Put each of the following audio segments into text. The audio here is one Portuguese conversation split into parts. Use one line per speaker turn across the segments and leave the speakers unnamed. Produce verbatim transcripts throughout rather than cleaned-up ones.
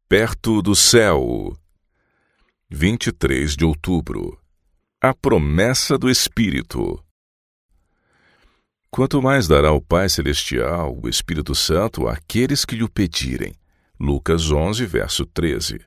Perto do céu. vinte e três de outubro. A promessa do Espírito. Quanto mais dará o Pai Celestial, o Espírito Santo, àqueles que lhe o pedirem. Lucas onze, verso treze.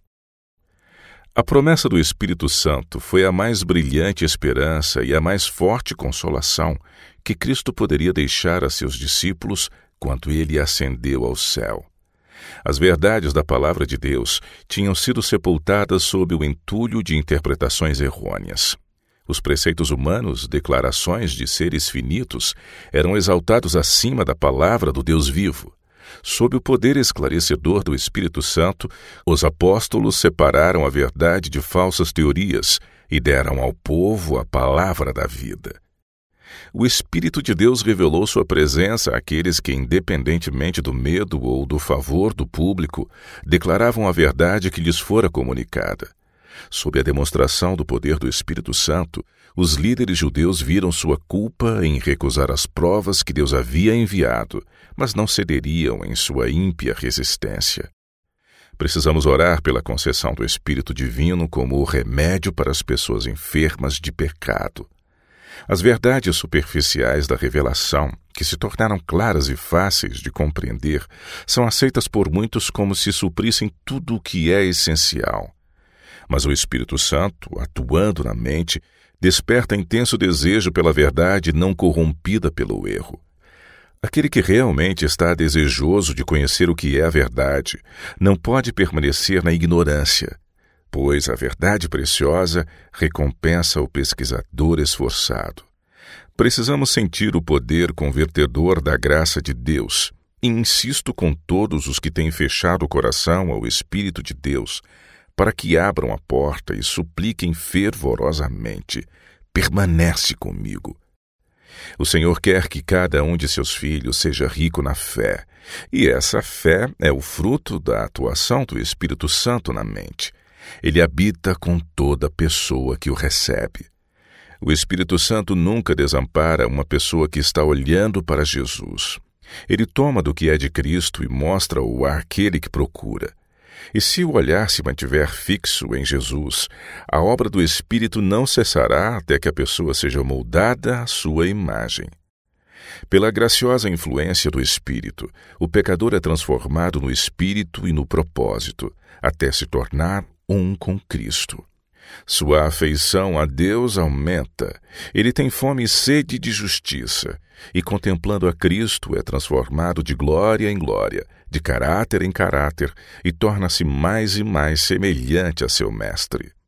A promessa do Espírito Santo foi a mais brilhante esperança e a mais forte consolação que Cristo poderia deixar a seus discípulos quando ele ascendeu ao céu. As verdades da palavra de Deus tinham sido sepultadas sob o entulho de interpretações errôneas. Os preceitos humanos, declarações de seres finitos, eram exaltados acima da palavra do Deus vivo. Sob o poder esclarecedor do Espírito Santo, os apóstolos separaram a verdade de falsas teorias e deram ao povo a palavra da vida. O Espírito de Deus revelou sua presença àqueles que, independentemente do medo ou do favor do público, declaravam a verdade que lhes fora comunicada. Sob a demonstração do poder do Espírito Santo, os líderes judeus viram sua culpa em recusar as provas que Deus havia enviado, mas não cederiam em sua ímpia resistência. Precisamos orar pela concessão do Espírito Divino como o remédio para as pessoas enfermas de pecado. As verdades superficiais da revelação, que se tornaram claras e fáceis de compreender, são aceitas por muitos como se suprissem tudo o que é essencial. Mas o Espírito Santo, atuando na mente, desperta intenso desejo pela verdade não corrompida pelo erro. Aquele que realmente está desejoso de conhecer o que é a verdade não pode permanecer na ignorância, pois a verdade preciosa recompensa o pesquisador esforçado. Precisamos sentir o poder convertedor da graça de Deus, e insisto com todos os que têm fechado o coração ao Espírito de Deus, para que abram a porta e supliquem fervorosamente: permanece comigo. O Senhor quer que cada um de seus filhos seja rico na fé, e essa fé é o fruto da atuação do Espírito Santo na mente. Ele habita com toda pessoa que o recebe. O Espírito Santo nunca desampara uma pessoa que está olhando para Jesus. Ele toma do que é de Cristo e mostra-o àquele que procura. E se o olhar se mantiver fixo em Jesus, a obra do Espírito não cessará até que a pessoa seja moldada à sua imagem. Pela graciosa influência do Espírito, o pecador é transformado no Espírito e no propósito, até se tornar um com Cristo. Sua afeição a Deus aumenta, ele tem fome e sede de justiça, e contemplando a Cristo é transformado de glória em glória, de caráter em caráter, e torna-se mais e mais semelhante a seu Mestre.